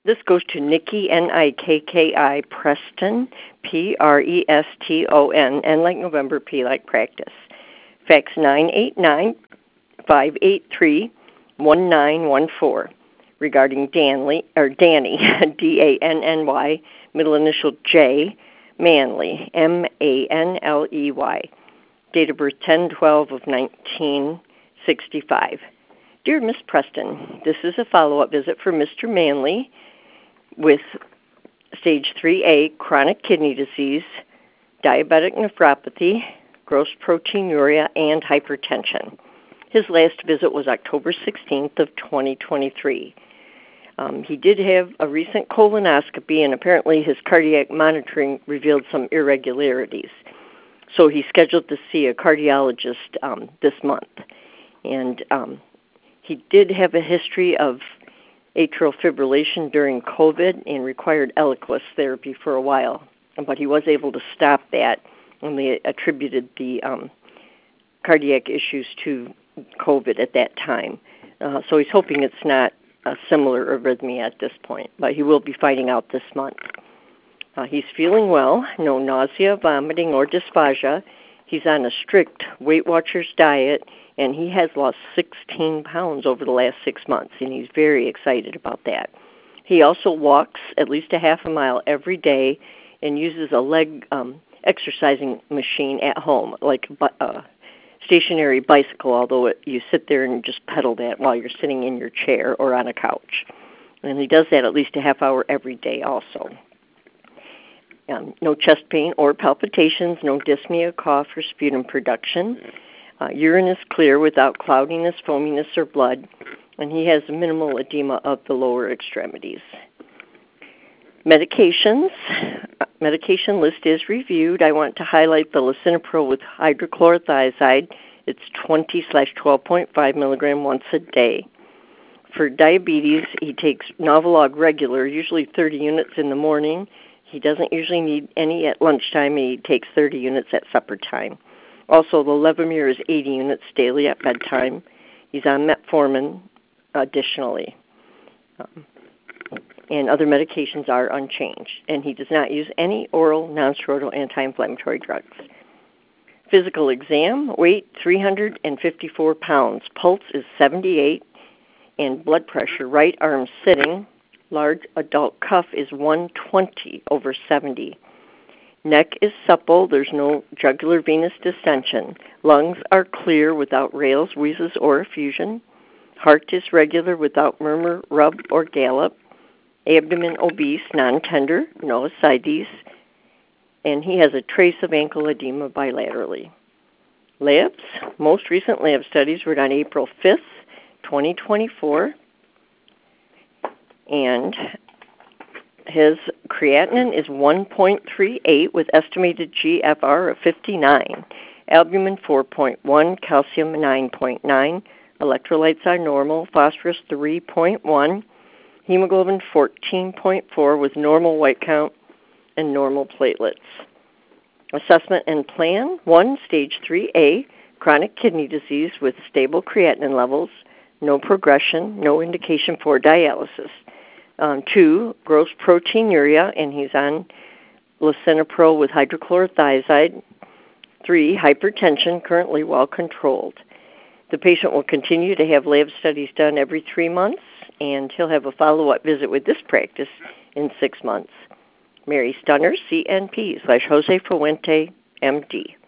This goes to Nikki, Nikki Preston, Preston, N like November, P like practice. Fax 989-583-1914 regarding Danny, Danny, middle initial J, Manley, Manley. Date of birth 10/12 of 1965. Dear Miss Preston, this is a follow-up visit for Mr. Manley with stage 3A chronic kidney disease, diabetic nephropathy, gross proteinuria, and hypertension. His last visit was October 16th of 2023. He did have a recent colonoscopy, and apparently his cardiac monitoring revealed some irregularities. So he scheduled to see a cardiologist this month. And he did have a history of atrial fibrillation during COVID and required Eliquis therapy for a while. But he was able to stop that when they attributed the cardiac issues to COVID at that time. So he's hoping it's not a similar arrhythmia at this point, but he will be finding out this month. He's feeling well, no nausea, vomiting, or dysphagia. He's on a strict Weight Watchers diet, and he has lost 16 pounds over the last 6 months, and he's very excited about that. He also walks at least a half a mile every day and uses a leg exercising machine at home, like a stationary bicycle, although you sit there and just pedal that while you're sitting in your chair or on a couch. And he does that at least a half hour every day also. No chest pain or palpitations, no dyspnea, cough, or sputum production. Urine is clear without cloudiness, foaminess, or blood, and he has minimal edema of the lower extremities. Medications. Medication list is reviewed. I want to highlight the lisinopril with hydrochlorothiazide. It's 20/12.5 milligram once a day. For diabetes, he takes Novolog regular, usually 30 units in the morning. He doesn't usually need any at lunchtime, and he takes 30 units at supper time. Also, the Levemir is 80 units daily at bedtime. He's on metformin additionally. And other medications are unchanged. And he does not use any oral nonsteroidal anti-inflammatory drugs. Physical exam, weight 354 pounds. Pulse is 78. And blood pressure, right arm sitting, large adult cuff is 120/70. Neck is supple. There's no jugular venous distension. Lungs are clear without rales, wheezes, or effusion. Heart is regular without murmur, rub, or gallop. Abdomen obese, non-tender, no ascites. And he has a trace of ankle edema bilaterally. Labs. Most recent lab studies were on April 5th, 2024. And his creatinine is 1.38 with estimated GFR of 59. Albumin 4.1, calcium 9.9. Electrolytes are normal. Phosphorus 3.1. Hemoglobin 14.4 with normal white count and normal platelets. Assessment and plan. 1, stage 3A, chronic kidney disease with stable creatinine levels, no progression, no indication for dialysis. 2, gross proteinuria, and he's on lisinopril with hydrochlorothiazide. 3, hypertension, currently well controlled. The patient will continue to have lab studies done every 3 months, and he'll have a follow-up visit with this practice in 6 months. Mary Stunner, CNP /Jose Fuente, MD.